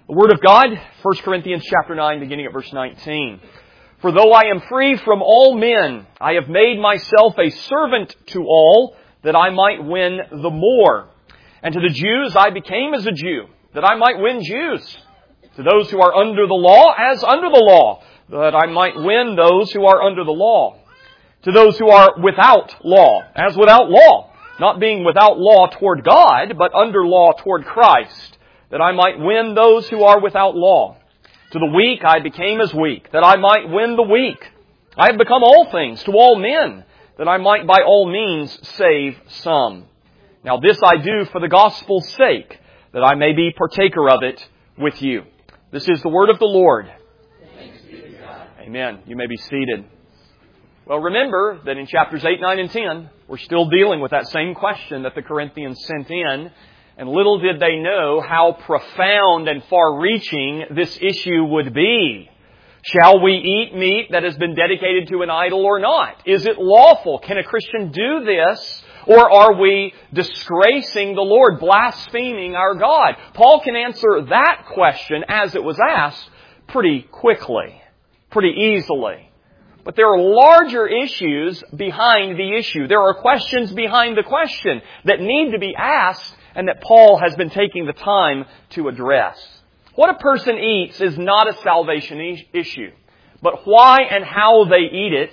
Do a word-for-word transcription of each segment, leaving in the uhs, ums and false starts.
The Word of God, First Corinthians chapter nine, beginning at verse nineteen. For though I am free from all men, I have made myself a servant to all, that I might win the more. And to the Jews I became as a Jew, that I might win Jews. To those who are under the law, as under the law, that I might win those who are under the law. To those who are without law, as without law, not being without law toward God, but under law toward Christ, that I might win those who are without law. To the weak I became as weak, that I might win the weak. I have become all things to all men, that I might by all means save some. Now this I do for the gospel's sake, that I may be partaker of it with you. This is the word of the Lord. Thanks be to God. Amen. You may be seated. Well, remember that in chapters eight, nine, and ten, we're still dealing with that same question that the Corinthians sent in. And little did they know how profound and far-reaching this issue would be. Shall we eat meat that has been dedicated to an idol or not? Is it lawful? Can a Christian do this? Or are we disgracing the Lord, blaspheming our God? Paul can answer that question as it was asked pretty quickly, pretty easily. But there are larger issues behind the issue. There are questions behind the question that need to be asked and that Paul has been taking the time to address. What a person eats is not a salvation e- issue, but why and how they eat it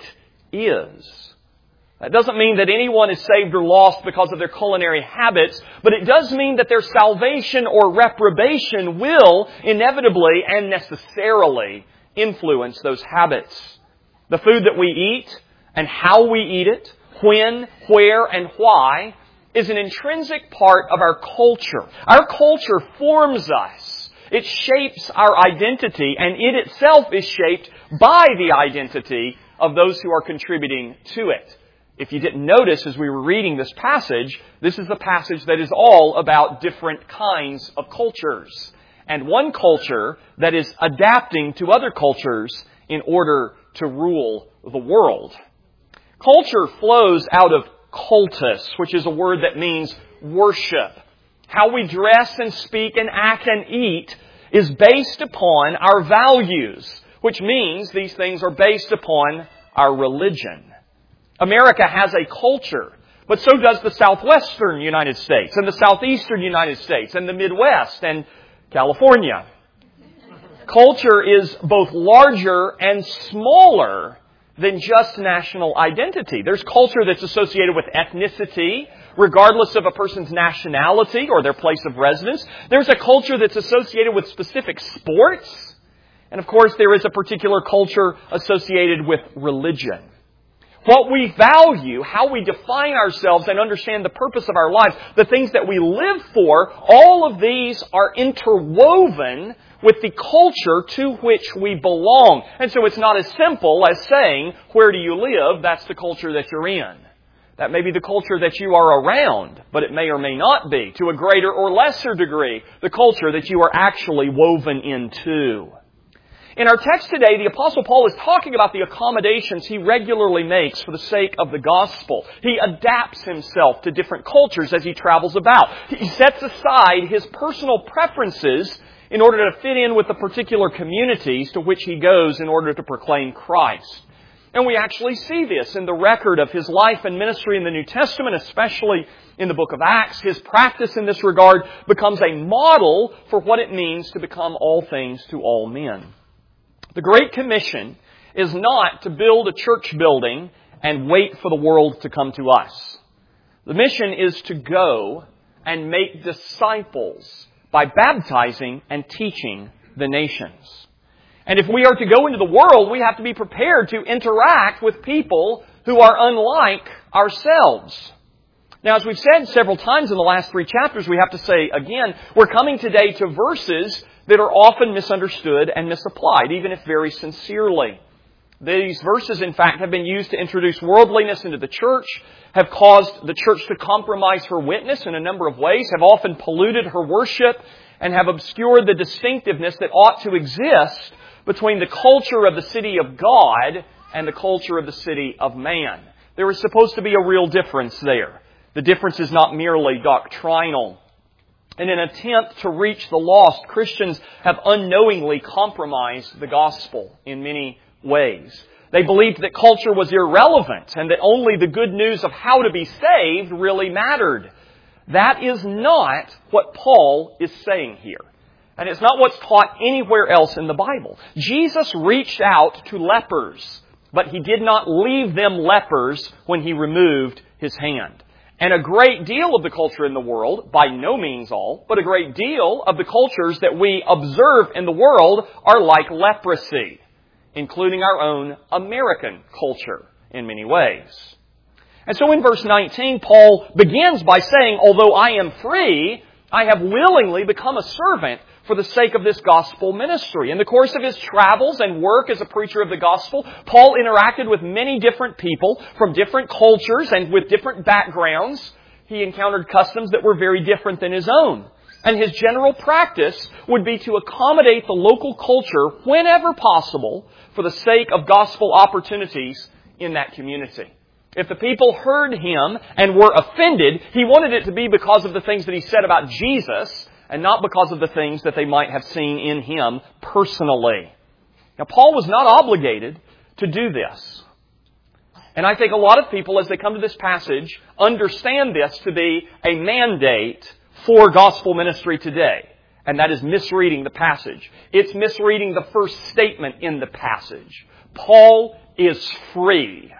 is. That doesn't mean that anyone is saved or lost because of their culinary habits, but it does mean that their salvation or reprobation will inevitably and necessarily influence those habits. The food that we eat and how we eat it, when, where, and why is an intrinsic part of our culture. Our culture forms us. It shapes our identity, and it itself is shaped by the identity of those who are contributing to it. If you didn't notice as we were reading this passage, this is the passage that is all about different kinds of cultures. And one culture that is adapting to other cultures in order to rule the world. Culture flows out of cultus, which is a word that means worship. How we dress and speak and act and eat is based upon our values, which means these things are based upon our religion. America has a culture, but so does the southwestern United States and the southeastern United States and the Midwest and California. Culture is both larger and smaller than just national identity. There's culture that's associated with ethnicity, regardless of a person's nationality or their place of residence. There's a culture that's associated with specific sports. And of course, there is a particular culture associated with religion. What we value, how we define ourselves and understand the purpose of our lives, the things that we live for, all of these are interwoven with the culture to which we belong. And so it's not as simple as saying, where do you live? That's the culture that you're in. That may be the culture that you are around, but it may or may not be, to a greater or lesser degree, the culture that you are actually woven into. In our text today, the Apostle Paul is talking about the accommodations he regularly makes for the sake of the gospel. He adapts himself to different cultures as he travels about. He sets aside his personal preferences in order to fit in with the particular communities to which he goes in order to proclaim Christ. And we actually see this in the record of his life and ministry in the New Testament, especially in the book of Acts. His practice in this regard becomes a model for what it means to become all things to all men. The Great Commission is not to build a church building and wait for the world to come to us. The mission is to go and make disciples by baptizing and teaching the nations. And if we are to go into the world, we have to be prepared to interact with people who are unlike ourselves. Now, as we've said several times in the last three chapters, we have to say again, we're coming today to verses that are often misunderstood and misapplied, even if very sincerely. These verses, in fact, have been used to introduce worldliness into the church, have caused the church to compromise her witness in a number of ways, have often polluted her worship, and have obscured the distinctiveness that ought to exist between the culture of the city of God and the culture of the city of man. There is supposed to be a real difference there. The difference is not merely doctrinal. In an attempt to reach the lost, Christians have unknowingly compromised the gospel in many ways. They believed that culture was irrelevant and that only the good news of how to be saved really mattered. That is not what Paul is saying here. And it's not what's taught anywhere else in the Bible. Jesus reached out to lepers, but He did not leave them lepers when He removed His hand. And a great deal of the culture in the world, by no means all, but a great deal of the cultures that we observe in the world are like leprosy, including our own American culture in many ways. And so in verse nineteen, Paul begins by saying, although I am free, I have willingly become a servant for the sake of this gospel ministry. In the course of his travels and work as a preacher of the gospel, Paul interacted with many different people from different cultures and with different backgrounds. He encountered customs that were very different than his own. And his general practice would be to accommodate the local culture whenever possible for the sake of gospel opportunities in that community. If the people heard him and were offended, he wanted it to be because of the things that he said about Jesus and not because of the things that they might have seen in him personally. Now, Paul was not obligated to do this. And I think a lot of people, as they come to this passage, understand this to be a mandate for gospel ministry today. And that is misreading the passage. It's misreading the first statement in the passage. Paul is free.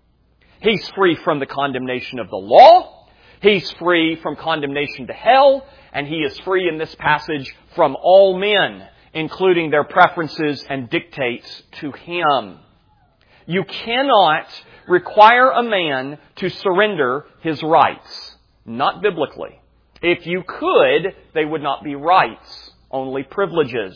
He's free from the condemnation of the law. He's free from condemnation to hell. And he is free in this passage from all men, including their preferences and dictates to him. You cannot require a man to surrender his rights. Not biblically. If you could, they would not be rights, only privileges.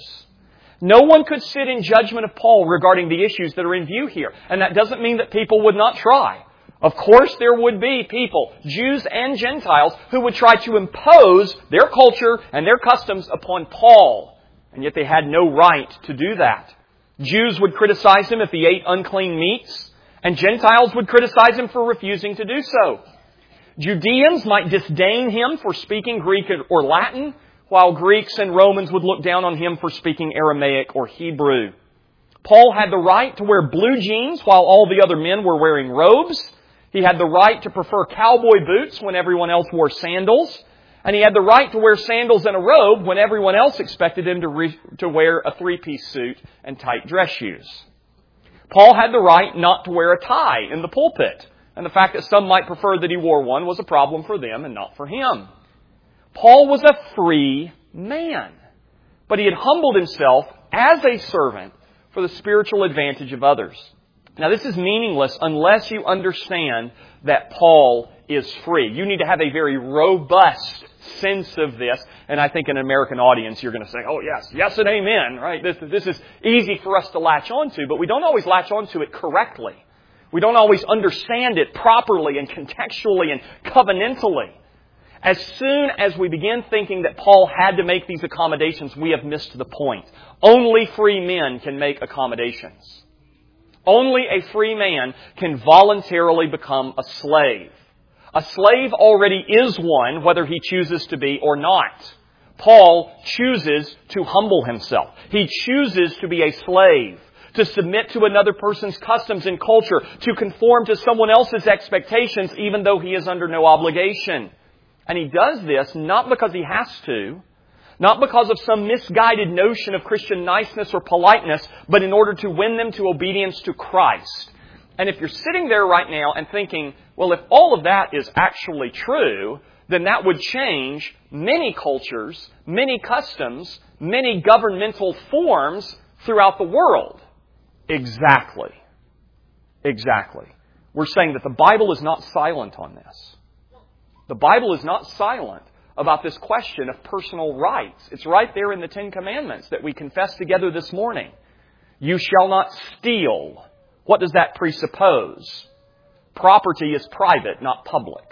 No one could sit in judgment of Paul regarding the issues that are in view here. And that doesn't mean that people would not try. Of course there would be people, Jews and Gentiles, who would try to impose their culture and their customs upon Paul. And yet they had no right to do that. Jews would criticize him if he ate unclean meats, and Gentiles would criticize him for refusing to do so. Judeans might disdain him for speaking Greek or Latin, while Greeks and Romans would look down on him for speaking Aramaic or Hebrew. Paul had the right to wear blue jeans while all the other men were wearing robes. He had the right to prefer cowboy boots when everyone else wore sandals. And he had the right to wear sandals and a robe when everyone else expected him to, re- to wear a three-piece suit and tight dress shoes. Paul had the right not to wear a tie in the pulpit. And the fact that some might prefer that he wore one was a problem for them and not for him. Paul was a free man. But he had humbled himself as a servant for the spiritual advantage of others. Now, this is meaningless unless you understand that Paul is free. You need to have a very robust sense of this. And I think in an American audience, you're going to say, oh, yes, yes and amen, right? This, this is easy for us to latch onto, but we don't always latch onto it correctly. We don't always understand it properly and contextually and covenantally. As soon as we begin thinking that Paul had to make these accommodations, we have missed the point. Only free men can make accommodations. Only a free man can voluntarily become a slave. A slave already is one, whether he chooses to be or not. Paul chooses to humble himself. He chooses to be a slave, to submit to another person's customs and culture, to conform to someone else's expectations, even though he is under no obligation. And he does this not because he has to, not because of some misguided notion of Christian niceness or politeness, but in order to win them to obedience to Christ. And if you're sitting there right now and thinking, well, if all of that is actually true, then that would change many cultures, many customs, many governmental forms throughout the world. Exactly. Exactly. We're saying that the Bible is not silent on this. The Bible is not silent about this question of personal rights. It's right there in the Ten Commandments that we confessed together this morning. You shall not steal. What does that presuppose? Property is private, not public.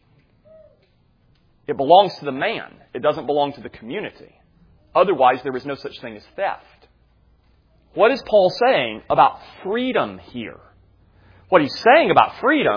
It belongs to the man. It doesn't belong to the community. Otherwise, there is no such thing as theft. What is Paul saying about freedom here? What he's saying about freedom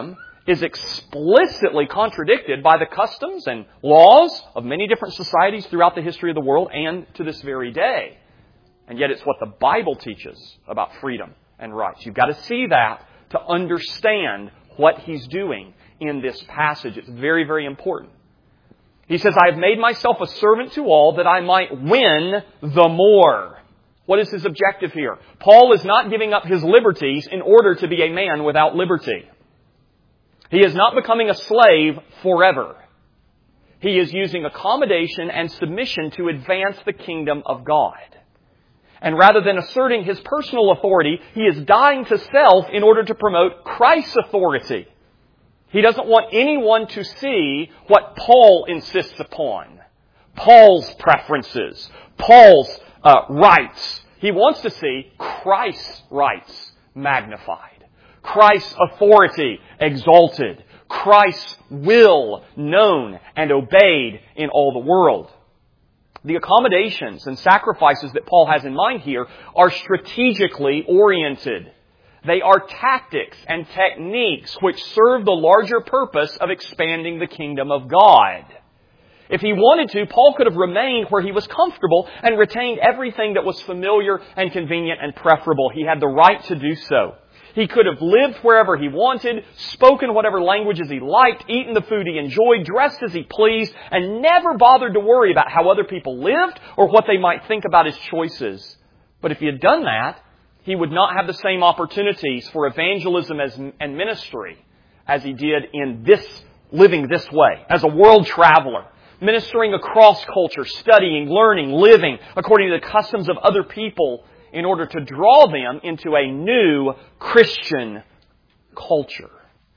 is explicitly contradicted by the customs and laws of many different societies throughout the history of the world and to this very day. And yet it's what the Bible teaches about freedom and rights. You've got to see that to understand what he's doing in this passage. It's very, very important. He says, I have made myself a servant to all that I might win the more. What is his objective here? Paul is not giving up his liberties in order to be a man without liberty. He is not becoming a slave forever. He is using accommodation and submission to advance the kingdom of God. And rather than asserting his personal authority, he is dying to self in order to promote Christ's authority. He doesn't want anyone to see what Paul insists upon. Paul's preferences. Paul's uh, rights. He wants to see Christ's rights magnified. Christ's authority exalted. Christ's will known and obeyed in all the world. The accommodations and sacrifices that Paul has in mind here are strategically oriented. They are tactics and techniques which serve the larger purpose of expanding the kingdom of God. If he wanted to, Paul could have remained where he was comfortable and retained everything that was familiar and convenient and preferable. He had the right to do so. He could have lived wherever he wanted, spoken whatever languages he liked, eaten the food he enjoyed, dressed as he pleased, and never bothered to worry about how other people lived or what they might think about his choices. But if he had done that, he would not have the same opportunities for evangelism as, and ministry as he did in this, living this way, as a world traveler, ministering across culture, studying, learning, living according to the customs of other people in order to draw them into a new Christian culture.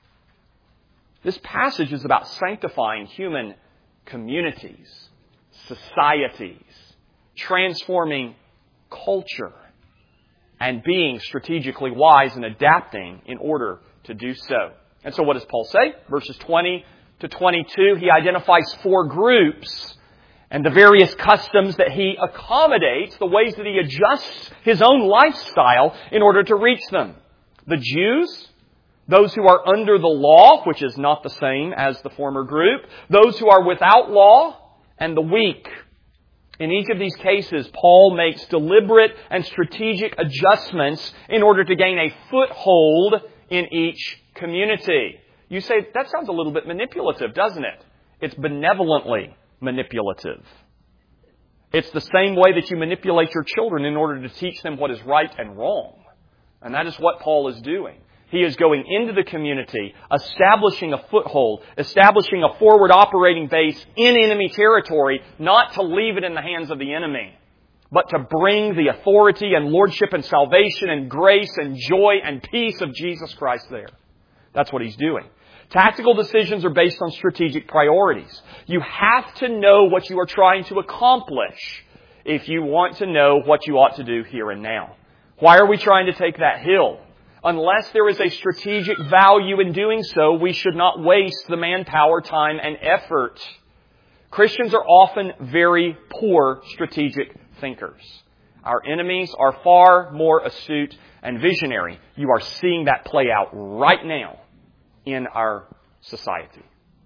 This passage is about sanctifying human communities, societies, transforming culture, and being strategically wise and adapting in order to do so. And so what does Paul say? Verses twenty to twenty-two, he identifies four groups and the various customs that he accommodates, the ways that he adjusts his own lifestyle in order to reach them. The Jews, those who are under the law, which is not the same as the former group, those who are without law, and the weak. In each of these cases, Paul makes deliberate and strategic adjustments in order to gain a foothold in each community. You say, that sounds a little bit manipulative, doesn't it? It's benevolently manipulative. It's the same way that you manipulate your children in order to teach them what is right and wrong. And that is what Paul is doing. He is going into the community, establishing a foothold, establishing a forward operating base in enemy territory, not to leave it in the hands of the enemy, but to bring the authority and lordship and salvation and grace and joy and peace of Jesus Christ there. That's what he's doing. Tactical decisions are based on strategic priorities. You have to know what you are trying to accomplish if you want to know what you ought to do here and now. Why are we trying to take that hill? Unless there is a strategic value in doing so, we should not waste the manpower, time, and effort. Christians are often very poor strategic thinkers. Our enemies are far more astute and visionary. You are seeing that play out right now in our society.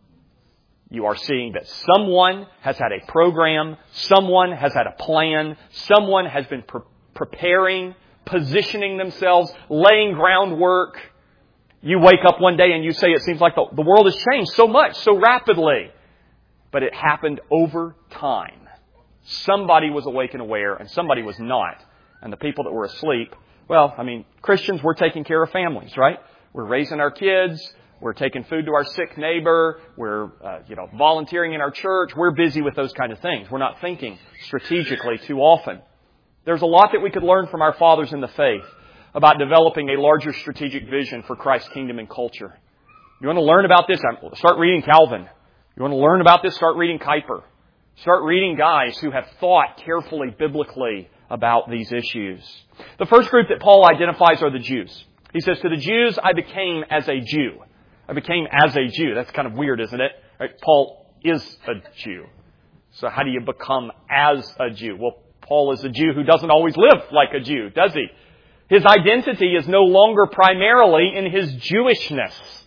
You are seeing that someone has had a program, someone has had a plan, someone has been pre- preparing, positioning themselves, laying groundwork. You wake up one day and you say it seems like the, the world has changed so much, so rapidly. But it happened over time. Somebody was awake and aware and somebody was not. And the people that were asleep, well, I mean, Christians, we're taking care of families, right? We're raising our kids. We're taking food to our sick neighbor. We're, uh, you know, volunteering in our church. We're busy with those kind of things. We're not thinking strategically too often. There's a lot that we could learn from our fathers in the faith about developing a larger strategic vision for Christ's kingdom and culture. You want to learn about this? Start reading Calvin. You want to learn about this? Start reading Kuyper. Start reading guys who have thought carefully, biblically about these issues. The first group that Paul identifies are the Jews. He says, to the Jews, I became as a Jew. I became as a Jew. That's kind of weird, isn't it? Right? Paul is a Jew. So how do you become as a Jew? Well, Paul is a Jew who doesn't always live like a Jew, does he? His identity is no longer primarily in his Jewishness.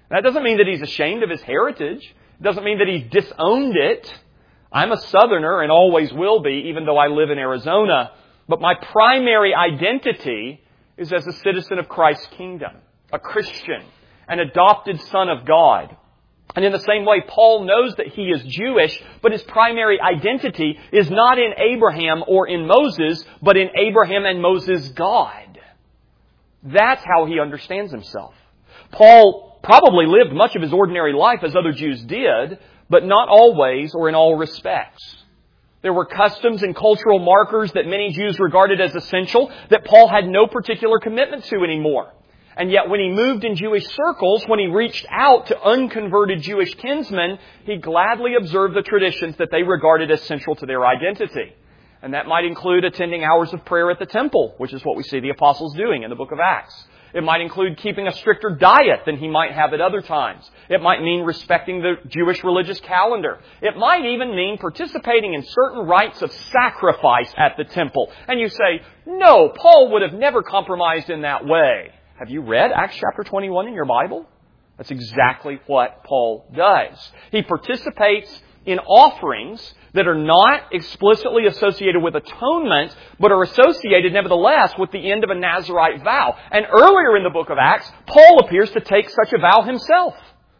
That doesn't mean that he's ashamed of his heritage. It doesn't mean that he's disowned it. I'm a Southerner and always will be, even though I live in Arizona. But my primary identity is as a citizen of Christ's kingdom, a Christian, an adopted son of God. And in the same way, Paul knows that he is Jewish, but his primary identity is not in Abraham or in Moses, but in Abraham and Moses' God. That's how he understands himself. Paul probably lived much of his ordinary life as other Jews did, but not always or in all respects. There were customs and cultural markers that many Jews regarded as essential that Paul had no particular commitment to anymore. And yet when he moved in Jewish circles, when he reached out to unconverted Jewish kinsmen, he gladly observed the traditions that they regarded as central to their identity. And that might include attending hours of prayer at the temple, which is what we see the apostles doing in the book of Acts. It might include keeping a stricter diet than he might have at other times. It might mean respecting the Jewish religious calendar. It might even mean participating in certain rites of sacrifice at the temple. And you say, no, Paul would have never compromised in that way. Have you read Acts chapter twenty-one in your Bible? That's exactly what Paul does. He participates in offerings that are not explicitly associated with atonement, but are associated nevertheless with the end of a Nazirite vow. And earlier in the book of Acts, Paul appears to take such a vow himself.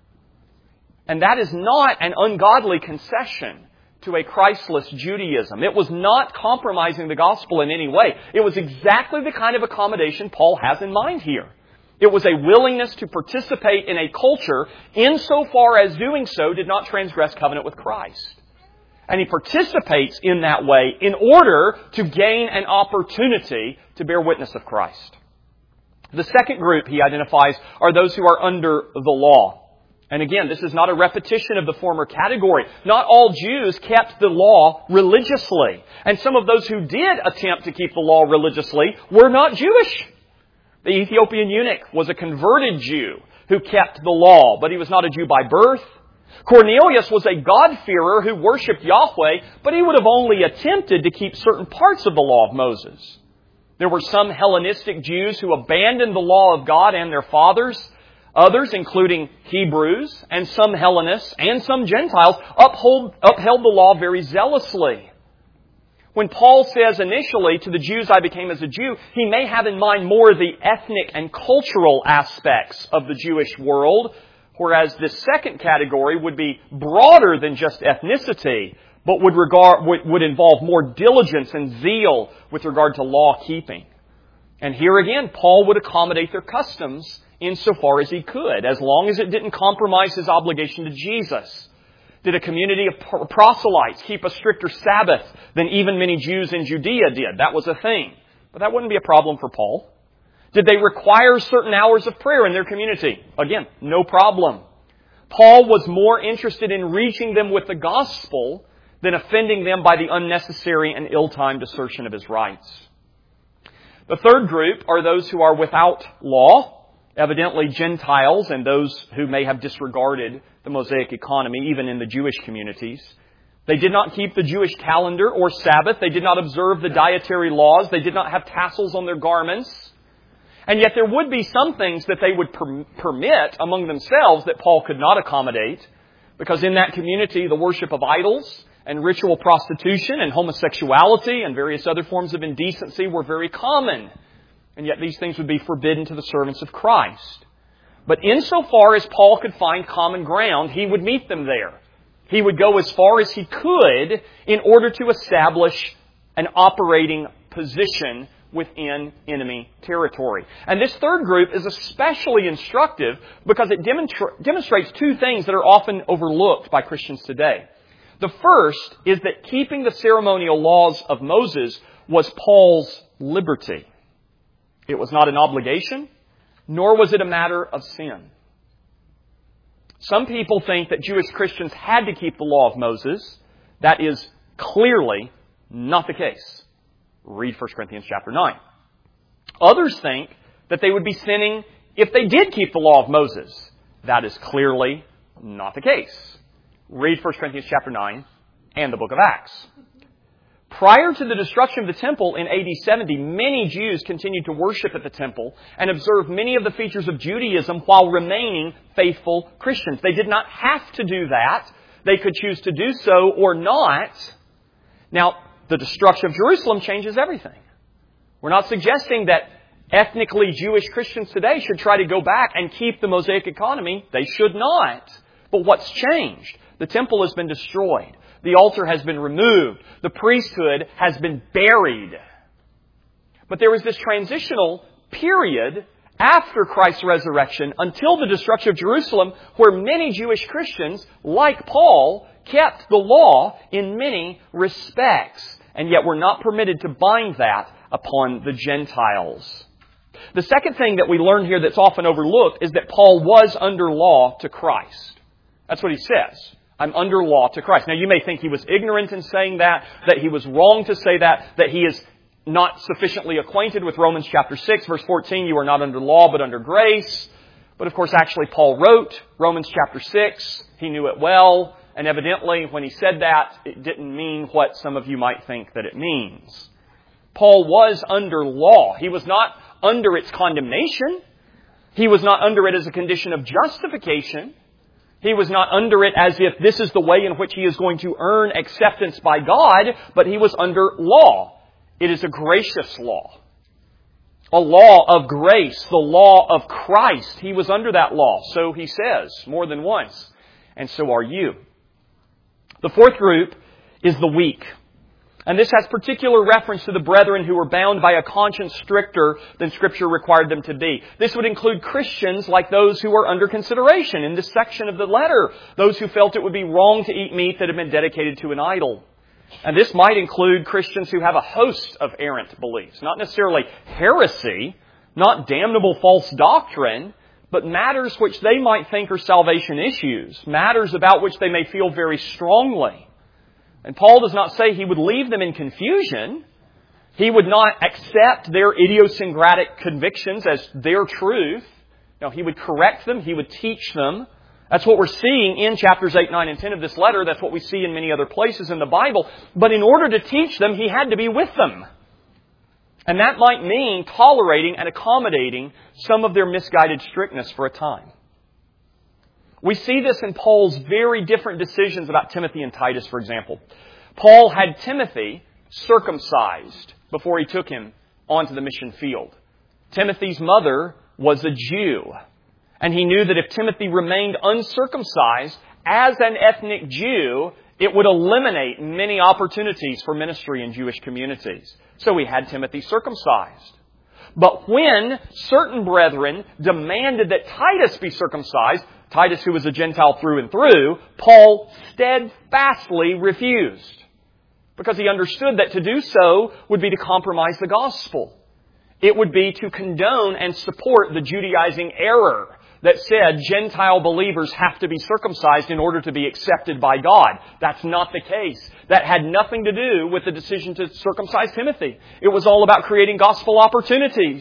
And that is not an ungodly concession to a Christless Judaism. It was not compromising the gospel in any way. It was exactly the kind of accommodation Paul has in mind here. It was a willingness to participate in a culture insofar as doing so did not transgress covenant with Christ. And he participates in that way in order to gain an opportunity to bear witness of Christ. The second group he identifies are those who are under the law. And again, this is not a repetition of the former category. Not all Jews kept the law religiously. And some of those who did attempt to keep the law religiously were not Jewish. The Ethiopian eunuch was a converted Jew who kept the law, but he was not a Jew by birth. Cornelius was a God-fearer who worshipped Yahweh, but he would have only attempted to keep certain parts of the law of Moses. There were some Hellenistic Jews who abandoned the law of God and their fathers. Others, including Hebrews and some Hellenists and some Gentiles, uphold, upheld the law very zealously. When Paul says initially, to the Jews I became as a Jew, he may have in mind more the ethnic and cultural aspects of the Jewish world, whereas this second category would be broader than just ethnicity, but would regard would, would involve more diligence and zeal with regard to law keeping. And here again, Paul would accommodate their customs insofar as he could, as long as it didn't compromise his obligation to Jesus. Did a community of proselytes keep a stricter Sabbath than even many Jews in Judea did? That was a thing. But that wouldn't be a problem for Paul. Did they require certain hours of prayer in their community? Again, no problem. Paul was more interested in reaching them with the gospel than offending them by the unnecessary and ill-timed assertion of his rights. The third group are those who are without law, evidently Gentiles and those who may have disregarded the Mosaic economy, even in the Jewish communities. They did not keep the Jewish calendar or Sabbath. They did not observe the dietary laws. They did not have tassels on their garments. And yet there would be some things that they would per- permit among themselves that Paul could not accommodate, because in that community the worship of idols and ritual prostitution and homosexuality and various other forms of indecency were very common. And yet these things would be forbidden to the servants of Christ. But insofar as Paul could find common ground, he would meet them there. He would go as far as he could in order to establish an operating position within enemy territory. And this third group is especially instructive because it demonstra- demonstrates two things that are often overlooked by Christians today. The first is that keeping the ceremonial laws of Moses was Paul's liberty. It was not an obligation, nor was it a matter of sin. Some people think that Jewish Christians had to keep the law of Moses. That is clearly not the case. Read First Corinthians chapter nine. Others think that they would be sinning if they did keep the law of Moses. That is clearly not the case. Read First Corinthians chapter nine and the book of Acts. Prior to the destruction of the temple in A D seventy, many Jews continued to worship at the temple and observe many of the features of Judaism while remaining faithful Christians. They did not have to do that. They could choose to do so or not. Now, the destruction of Jerusalem changes everything. We're not suggesting that ethnically Jewish Christians today should try to go back and keep the Mosaic economy. They should not. But what's changed? The temple has been destroyed. The altar has been removed. The priesthood has been buried. But there was this transitional period after Christ's resurrection until the destruction of Jerusalem where many Jewish Christians, like Paul, kept the law in many respects. And yet we're not permitted to bind that upon the Gentiles. The second thing that we learn here that's often overlooked is that Paul was under law to Christ. That's what he says. I'm under law to Christ. Now you may think he was ignorant in saying that, that he was wrong to say that, that he is not sufficiently acquainted with Romans chapter six, verse fourteen, you are not under law but under grace. But of course, actually Paul wrote Romans chapter six. He knew it well. And evidently, when he said that, it didn't mean what some of you might think that it means. Paul was under law. He was not under its condemnation. He was not under it as a condition of justification. He was not under it as if this is the way in which he is going to earn acceptance by God, but he was under law. It is a gracious law. A law of grace, the law of Christ. He was under that law, so he says more than once. And so are you. The fourth group is the weak. And this has particular reference to the brethren who were bound by a conscience stricter than Scripture required them to be. This would include Christians like those who are under consideration in this section of the letter. Those who felt it would be wrong to eat meat that had been dedicated to an idol. And this might include Christians who have a host of errant beliefs. Not necessarily heresy, not damnable false doctrine, but matters which they might think are salvation issues. Matters about which they may feel very strongly. And Paul does not say he would leave them in confusion. He would not accept their idiosyncratic convictions as their truth. No, he would correct them. He would teach them. That's what we're seeing in chapters eight, nine, and ten of this letter. That's what we see in many other places in the Bible. But in order to teach them, he had to be with them. And that might mean tolerating and accommodating some of their misguided strictness for a time. We see this in Paul's very different decisions about Timothy and Titus, for example. Paul had Timothy circumcised before he took him onto the mission field. Timothy's mother was a Jew. And he knew that if Timothy remained uncircumcised as an ethnic Jew, it would eliminate many opportunities for ministry in Jewish communities. So he had Timothy circumcised. But when certain brethren demanded that Titus be circumcised, Titus, who was a Gentile through and through, Paul steadfastly refused. Because he understood that to do so would be to compromise the gospel. It would be to condone and support the Judaizing error that said Gentile believers have to be circumcised in order to be accepted by God. That's not the case. That had nothing to do with the decision to circumcise Timothy. It was all about creating gospel opportunities.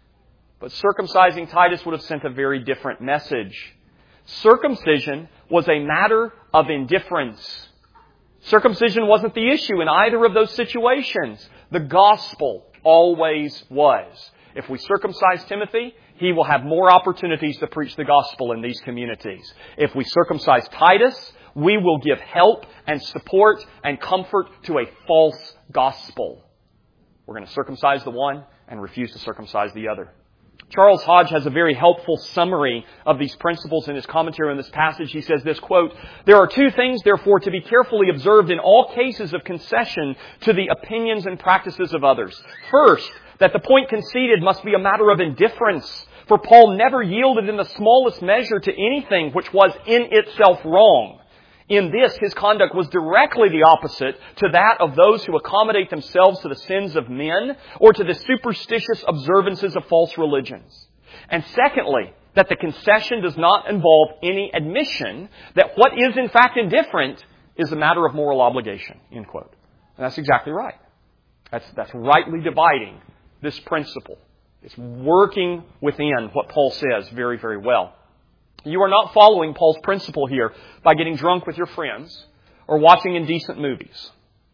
But circumcising Titus would have sent a very different message. Circumcision was a matter of indifference. Circumcision wasn't the issue in either of those situations. The gospel always was. If we circumcise Timothy, he will have more opportunities to preach the gospel in these communities. If we circumcise Titus, we will give help and support and comfort to a false gospel. We're going to circumcise the one and refuse to circumcise the other. Charles Hodge has a very helpful summary of these principles in his commentary on this passage. He says this, quote, "There are two things, therefore, to be carefully observed in all cases of concession to the opinions and practices of others. First, that the point conceded must be a matter of indifference, for Paul never yielded in the smallest measure to anything which was in itself wrong. In this, his conduct was directly the opposite to that of those who accommodate themselves to the sins of men or to the superstitious observances of false religions. And secondly, that the concession does not involve any admission that what is in fact indifferent is a matter of moral obligation." End quote. And that's exactly right. That's, that's rightly dividing this principle. It's working within what Paul says very, very well. You are not following Paul's principle here by getting drunk with your friends or watching indecent movies.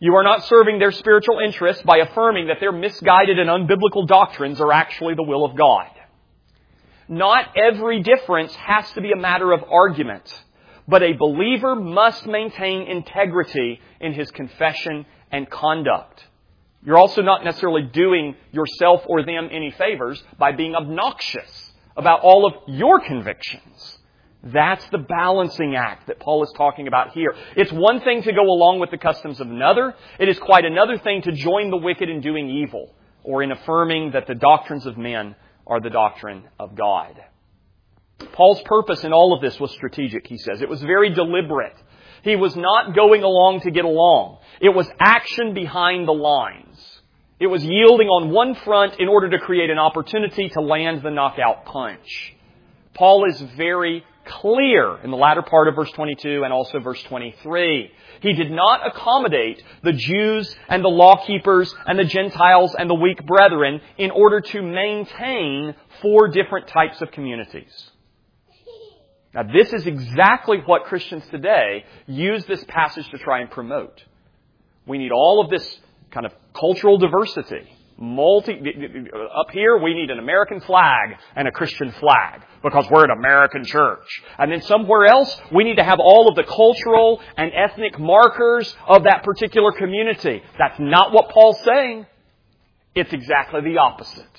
You are not serving their spiritual interests by affirming that their misguided and unbiblical doctrines are actually the will of God. Not every difference has to be a matter of argument, but a believer must maintain integrity in his confession and conduct. You're also not necessarily doing yourself or them any favors by being obnoxious about all of your convictions. That's the balancing act that Paul is talking about here. It's one thing to go along with the customs of another. It is quite another thing to join the wicked in doing evil, or in affirming that the doctrines of men are the doctrine of God. Paul's purpose in all of this was strategic, he says. It was very deliberate. He was not going along to get along. It was action behind the lines. It was yielding on one front in order to create an opportunity to land the knockout punch. Paul is very clear in the latter part of verse twenty-two and also verse twenty-three. He did not accommodate the Jews and the law-keepers and the Gentiles and the weak brethren in order to maintain four different types of communities. Now, this is exactly what Christians today use this passage to try and promote. We need all of this kind of cultural diversity. Multi, up here, we need an American flag and a Christian flag because we're an American church. And then somewhere else, we need to have all of the cultural and ethnic markers of that particular community. That's not what Paul's saying. It's exactly the opposite.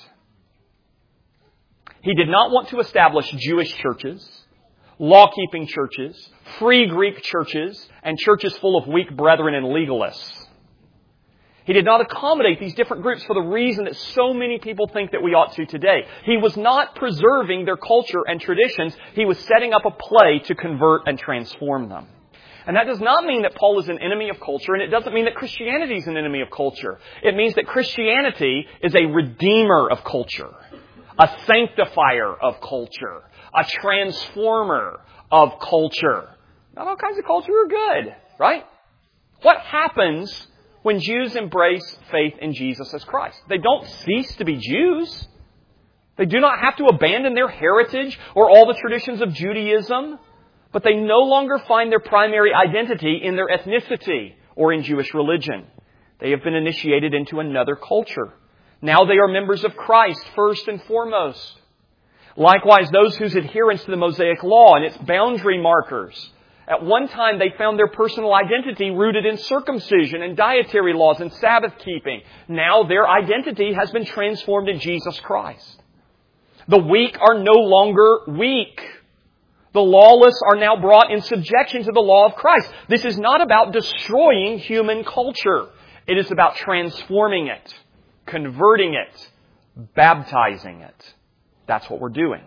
He did not want to establish Jewish churches, law-keeping churches, free Greek churches, and churches full of weak brethren and legalists. He did not accommodate these different groups for the reason that so many people think that we ought to today. He was not preserving their culture and traditions. He was setting up a play to convert and transform them. And that does not mean that Paul is an enemy of culture, and it doesn't mean that Christianity is an enemy of culture. It means that Christianity is a redeemer of culture, a sanctifier of culture, a transformer of culture. Not all kinds of culture are good, right? What happens when Jews embrace faith in Jesus as Christ? They don't cease to be Jews. They do not have to abandon their heritage or all the traditions of Judaism, but they no longer find their primary identity in their ethnicity or in Jewish religion. They have been initiated into another culture. Now they are members of Christ first and foremost. Likewise, those whose adherence to the Mosaic Law and its boundary markers. At one time, they found their personal identity rooted in circumcision and dietary laws and Sabbath keeping. Now their identity has been transformed in Jesus Christ. The weak are no longer weak. The lawless are now brought in subjection to the law of Christ. This is not about destroying human culture. It is about transforming it, converting it, baptizing it. That's what we're doing.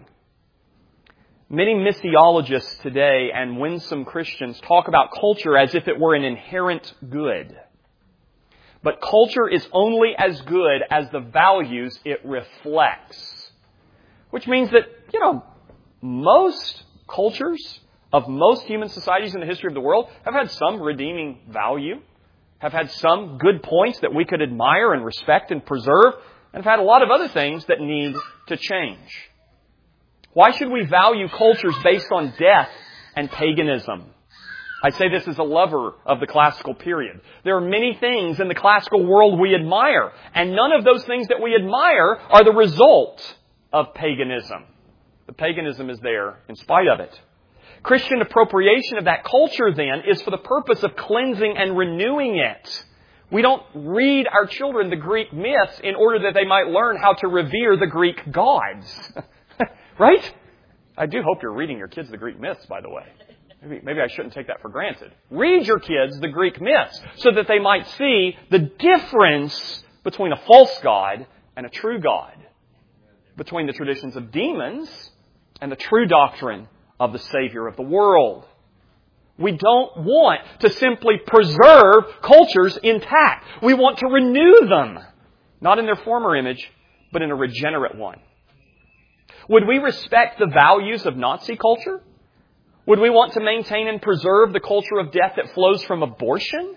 Many missiologists today and winsome Christians talk about culture as if it were an inherent good. But culture is only as good as the values it reflects. Which means that, you know, most cultures of most human societies in the history of the world have had some redeeming value, have had some good points that we could admire and respect and preserve, and have had a lot of other things that need to change. Why should we value cultures based on death and paganism? I say this as a lover of the classical period. There are many things in the classical world we admire, and none of those things that we admire are the result of paganism. The paganism is there in spite of it. Christian appropriation of that culture, then, is for the purpose of cleansing and renewing it. We don't read our children the Greek myths in order that they might learn how to revere the Greek gods. Right? I do hope you're reading your kids the Greek myths, by the way. Maybe, maybe I shouldn't take that for granted. Read your kids the Greek myths so that they might see the difference between a false god and a true God. Between the traditions of demons and the true doctrine of the Savior of the world. We don't want to simply preserve cultures intact. We want to renew them. Not in their former image, but in a regenerate one. Would we respect the values of Nazi culture? Would we want to maintain and preserve the culture of death that flows from abortion?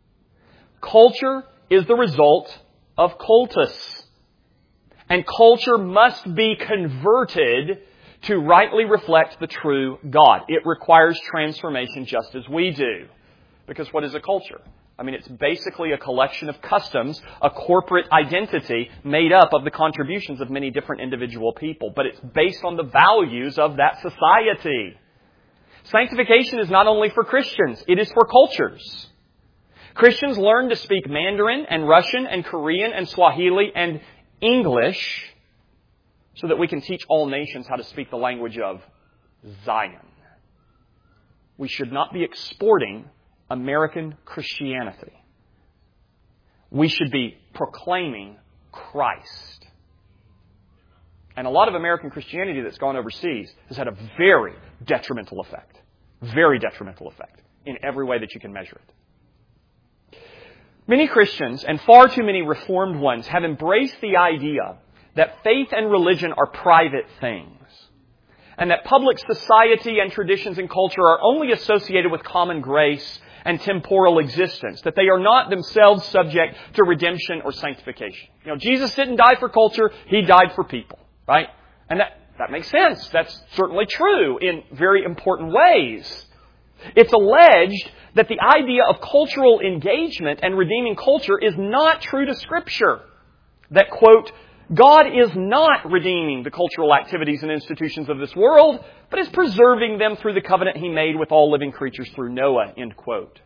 Culture is the result of cultus. And culture must be converted to rightly reflect the true God. It requires transformation just as we do. Because what is a culture? I mean, it's basically a collection of customs, a corporate identity made up of the contributions of many different individual people. But it's based on the values of that society. Sanctification is not only for Christians, it is for cultures. Christians learn to speak Mandarin and Russian and Korean and Swahili and English so that we can teach all nations how to speak the language of Zion. We should not be exporting American Christianity. We should be proclaiming Christ. And a lot of American Christianity that's gone overseas has had a very detrimental effect. Very detrimental effect in every way that you can measure it. Many Christians, and far too many Reformed ones, have embraced the idea that faith and religion are private things, and that public society and traditions and culture are only associated with common grace and temporal existence, that they are not themselves subject to redemption or sanctification. You know, Jesus didn't die for culture, He died for people, right? And that, that makes sense. That's certainly true in very important ways. It's alleged that the idea of cultural engagement and redeeming culture is not true to Scripture. That, quote, God is not redeeming the cultural activities and institutions of this world, but is preserving them through the covenant He made with all living creatures through Noah, end quote.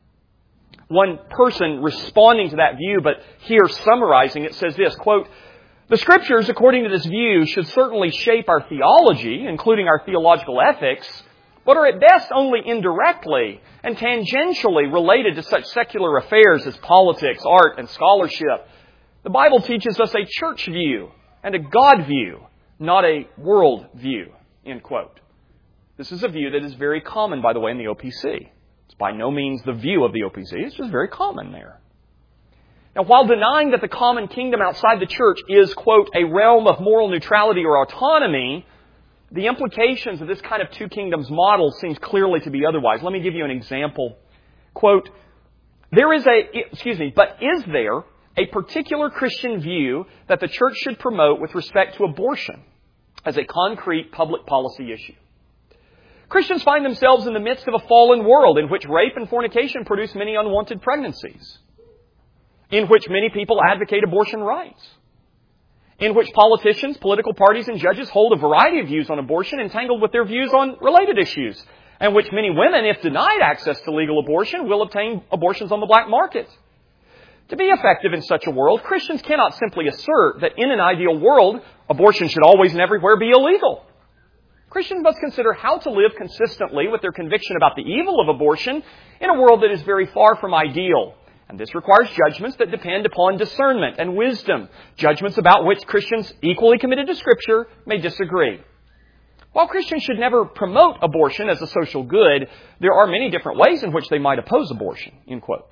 One person responding to that view, but here summarizing it, says this, quote, the Scriptures, according to this view, should certainly shape our theology, including our theological ethics, but are at best only indirectly and tangentially related to such secular affairs as politics, art, and scholarship. The Bible teaches us a church view and a God view, not a world view, end quote. This is a view that is very common, by the way, in the O P C. It's by no means the view of the O P C. It's just very common there. Now, while denying that the common kingdom outside the church is, quote, a realm of moral neutrality or autonomy, the implications of this kind of two kingdoms model seems clearly to be otherwise. Let me give you an example. Quote, there is a, excuse me, but is there a particular Christian view that the church should promote with respect to abortion as a concrete public policy issue? Christians find themselves in the midst of a fallen world in which rape and fornication produce many unwanted pregnancies, in which many people advocate abortion rights, in which politicians, political parties, and judges hold a variety of views on abortion entangled with their views on related issues, and which many women, if denied access to legal abortion, will obtain abortions on the black market. To be effective in such a world, Christians cannot simply assert that in an ideal world, abortion should always and everywhere be illegal. Christians must consider how to live consistently with their conviction about the evil of abortion in a world that is very far from ideal. And this requires judgments that depend upon discernment and wisdom, judgments about which Christians equally committed to Scripture may disagree. While Christians should never promote abortion as a social good, there are many different ways in which they might oppose abortion, end quote.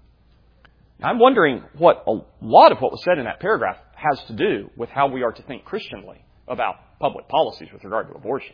I'm wondering what a lot of what was said in that paragraph has to do with how we are to think Christianly about public policies with regard to abortion.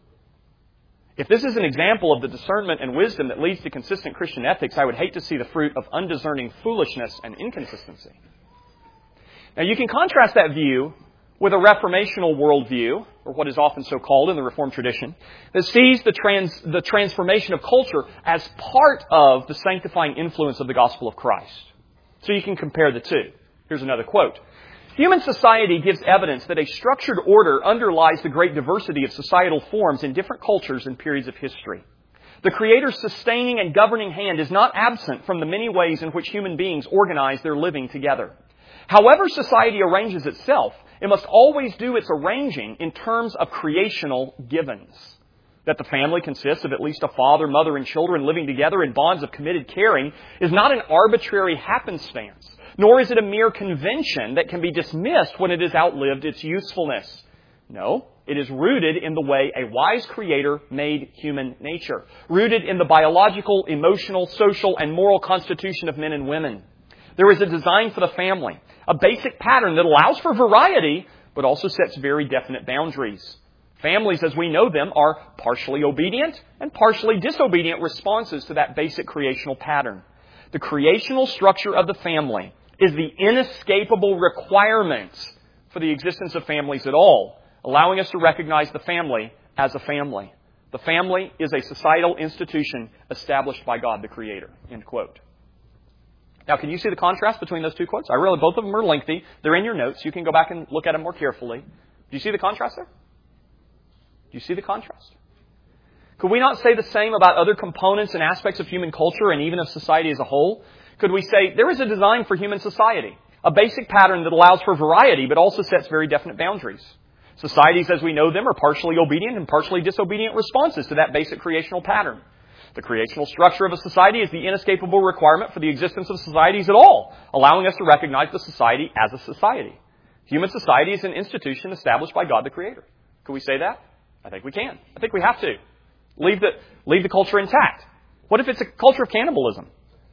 If this is an example of the discernment and wisdom that leads to consistent Christian ethics, I would hate to see the fruit of undiscerning foolishness and inconsistency. Now, you can contrast that view with a reformational worldview, or what is often so called in the Reformed tradition, that sees the, trans, the transformation of culture as part of the sanctifying influence of the gospel of Christ. So you can compare the two. Here's another quote. Human society gives evidence that a structured order underlies the great diversity of societal forms in different cultures and periods of history. The Creator's sustaining and governing hand is not absent from the many ways in which human beings organize their living together. However society arranges itself, it must always do its arranging in terms of creational givens. That the family consists of at least a father, mother, and children living together in bonds of committed caring is not an arbitrary happenstance, nor is it a mere convention that can be dismissed when it has outlived its usefulness. No, it is rooted in the way a wise Creator made human nature, rooted in the biological, emotional, social, and moral constitution of men and women. There is a design for the family, a basic pattern that allows for variety, but also sets very definite boundaries. Families, as we know them, are partially obedient and partially disobedient responses to that basic creational pattern. The creational structure of the family is the inescapable requirement for the existence of families at all, allowing us to recognize the family as a family. The family is a societal institution established by God the Creator. End quote. Now, can you see the contrast between those two quotes? I really, both of them are lengthy. They're in your notes. You can go back and look at them more carefully. Do you see the contrast there? Do you see the contrast? Could we not say the same about other components and aspects of human culture and even of society as a whole? Could we say there is a design for human society, a basic pattern that allows for variety but also sets very definite boundaries? Societies as we know them are partially obedient and partially disobedient responses to that basic creational pattern. The creational structure of a society is the inescapable requirement for the existence of societies at all, allowing us to recognize the society as a society. Human society is an institution established by God the Creator. Can we say that? I think we can. I think we have to. Leave the, leave the culture intact. What if it's a culture of cannibalism?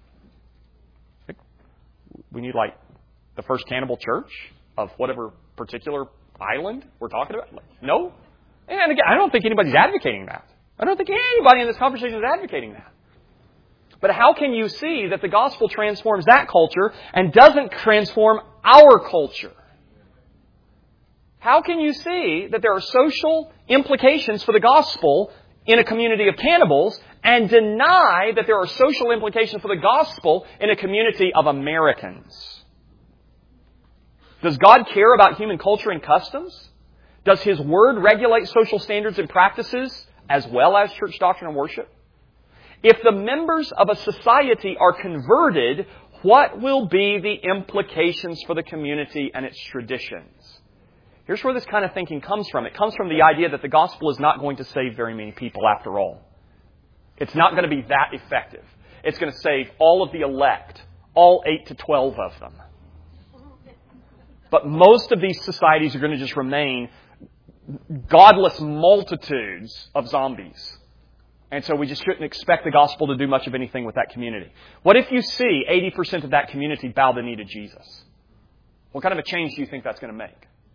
We need, like, the first cannibal church of whatever particular island we're talking about? No? And again, I don't think anybody's advocating that. I don't think anybody in this conversation is advocating that. But how can you see that the gospel transforms that culture and doesn't transform our culture? How can you see that there are social implications for the gospel in a community of cannibals and deny that there are social implications for the gospel in a community of Americans? Does God care about human culture and customs? Does His Word regulate social standards and practices as well as church doctrine and worship? If the members of a society are converted, what will be the implications for the community and its traditions? Here's where this kind of thinking comes from. It comes from the idea that the gospel is not going to save very many people after all. It's not going to be that effective. It's going to save all of the elect, all eight to twelve of them. But most of these societies are going to just remain godless multitudes of zombies. And so we just shouldn't expect the gospel to do much of anything with that community. What if you see eighty percent of that community bow the knee to Jesus? What kind of a change do you think that's going to make?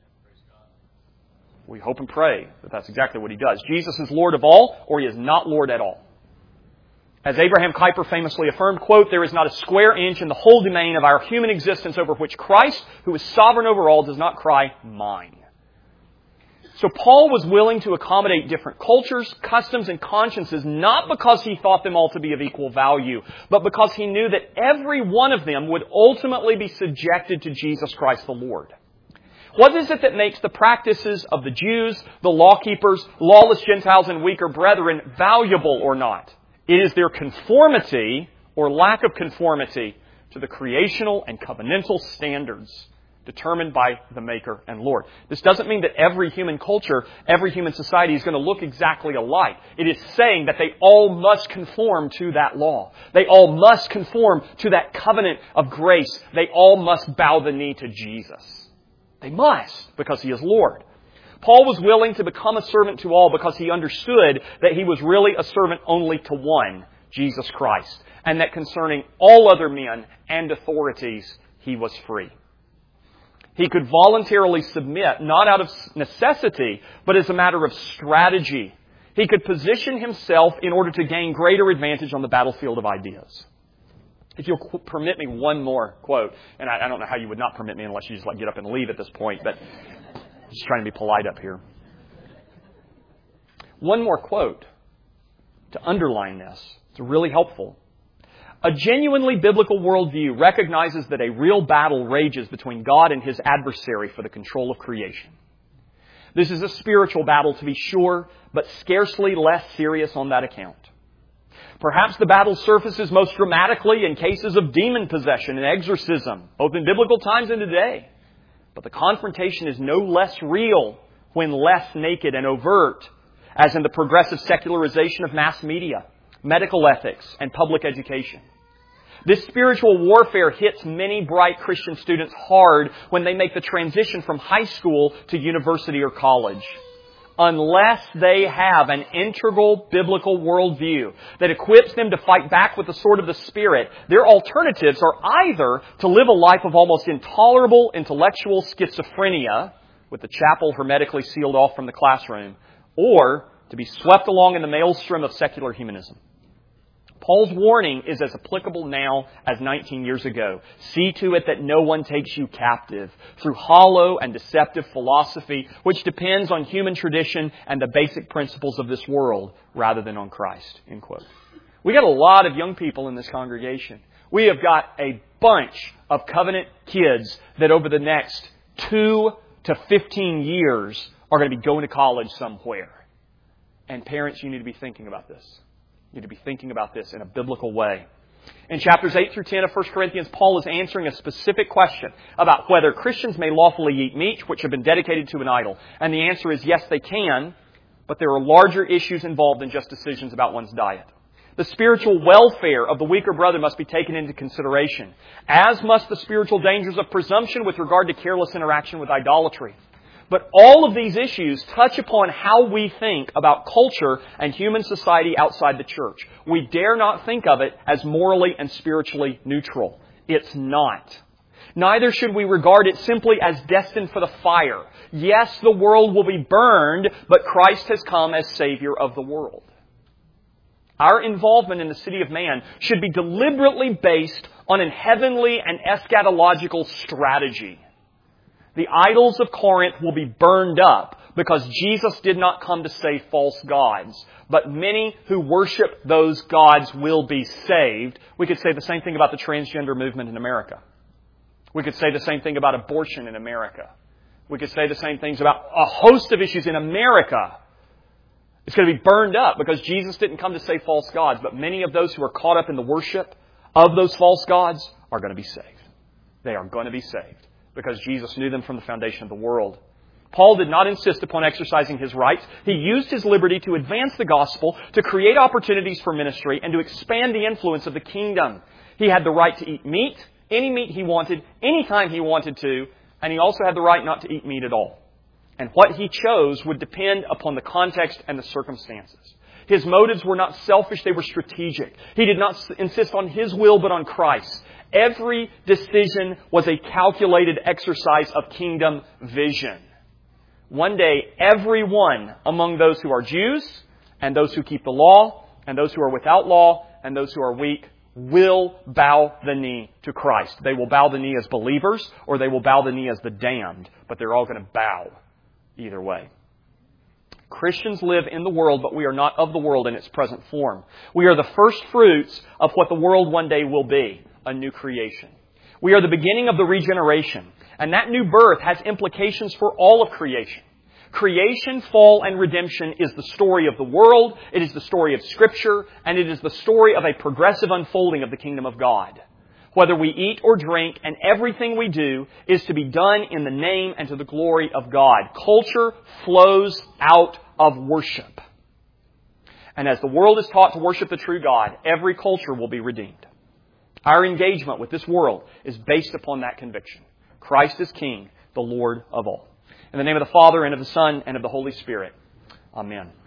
We hope and pray that that's exactly what He does. Jesus is Lord of all, or He is not Lord at all. As Abraham Kuyper famously affirmed, quote, "There is not a square inch in the whole domain of our human existence over which Christ, who is sovereign over all, does not cry, 'Mine.'" So Paul was willing to accommodate different cultures, customs, and consciences, not because he thought them all to be of equal value, but because he knew that every one of them would ultimately be subjected to Jesus Christ the Lord. What is it that makes the practices of the Jews, the lawkeepers, lawless Gentiles, and weaker brethren valuable or not? It is their conformity or lack of conformity to the creational and covenantal standards determined by the Maker and Lord. This doesn't mean that every human culture, every human society is going to look exactly alike. It is saying that they all must conform to that law. They all must conform to that covenant of grace. They all must bow the knee to Jesus. They must, because He is Lord. Paul was willing to become a servant to all because he understood that he was really a servant only to one, Jesus Christ, and that concerning all other men and authorities, he was free. He could voluntarily submit, not out of necessity, but as a matter of strategy. He could position himself in order to gain greater advantage on the battlefield of ideas. If you'll permit me one more quote, and I, I don't know how you would not permit me unless you just like get up and leave at this point, but I'm just trying to be polite up here. One more quote to underline this. It's really helpful. A genuinely biblical worldview recognizes that a real battle rages between God and His adversary for the control of creation. This is a spiritual battle, to be sure, but scarcely less serious on that account. Perhaps the battle surfaces most dramatically in cases of demon possession and exorcism, both in biblical times and today. But the confrontation is no less real when less naked and overt, as in the progressive secularization of mass media, medical ethics, and public education. This spiritual warfare hits many bright Christian students hard when they make the transition from high school to university or college. Unless they have an integral biblical worldview that equips them to fight back with the sword of the Spirit, their alternatives are either to live a life of almost intolerable intellectual schizophrenia, with the chapel hermetically sealed off from the classroom, or to be swept along in the maelstrom of secular humanism. Paul's warning is as applicable now as nineteen years ago. See to it that no one takes you captive through hollow and deceptive philosophy, which depends on human tradition and the basic principles of this world rather than on Christ. End quote. We got a lot of young people in this congregation. We have got a bunch of covenant kids that over the next two to fifteen years are going to be going to college somewhere. And parents, you need to be thinking about this. You need to be thinking about this in a biblical way. In chapters eight through ten of First Corinthians, Paul is answering a specific question about whether Christians may lawfully eat meat which have been dedicated to an idol. And the answer is yes, they can, but there are larger issues involved than just decisions about one's diet. The spiritual welfare of the weaker brother must be taken into consideration, as must the spiritual dangers of presumption with regard to careless interaction with idolatry. But all of these issues touch upon how we think about culture and human society outside the church. We dare not think of it as morally and spiritually neutral. It's not. Neither should we regard it simply as destined for the fire. Yes, the world will be burned, but Christ has come as Savior of the world. Our involvement in the city of man should be deliberately based on a heavenly and eschatological strategy. The idols of Corinth will be burned up because Jesus did not come to save false gods. But many who worship those gods will be saved. We could say the same thing about the transgender movement in America. We could say the same thing about abortion in America. We could say the same things about a host of issues in America. It's going to be burned up because Jesus didn't come to save false gods. But many of those who are caught up in the worship of those false gods are going to be saved. They are going to be saved because Jesus knew them from the foundation of the world. Paul did not insist upon exercising his rights. He used his liberty to advance the gospel, to create opportunities for ministry, and to expand the influence of the kingdom. He had the right to eat meat, any meat he wanted, anytime he wanted to, and he also had the right not to eat meat at all. And what he chose would depend upon the context and the circumstances. His motives were not selfish, they were strategic. He did not insist on his will, but on Christ's. Every decision was a calculated exercise of kingdom vision. One day, everyone among those who are Jews, and those who keep the law, and those who are without law, and those who are weak, will bow the knee to Christ. They will bow the knee as believers, or they will bow the knee as the damned, but they're all going to bow either way. Christians live in the world, but we are not of the world in its present form. We are the first fruits of what the world one day will be, a new creation. We are the beginning of the regeneration, and that new birth has implications for all of creation. Creation, fall, and redemption is the story of the world, it is the story of Scripture, and it is the story of a progressive unfolding of the kingdom of God. Whether we eat or drink, and everything we do is to be done in the name and to the glory of God. Culture flows out of worship. And as the world is taught to worship the true God, every culture will be redeemed. Our engagement with this world is based upon that conviction. Christ is King, the Lord of all. In the name of the Father, and of the Son, and of the Holy Spirit. Amen.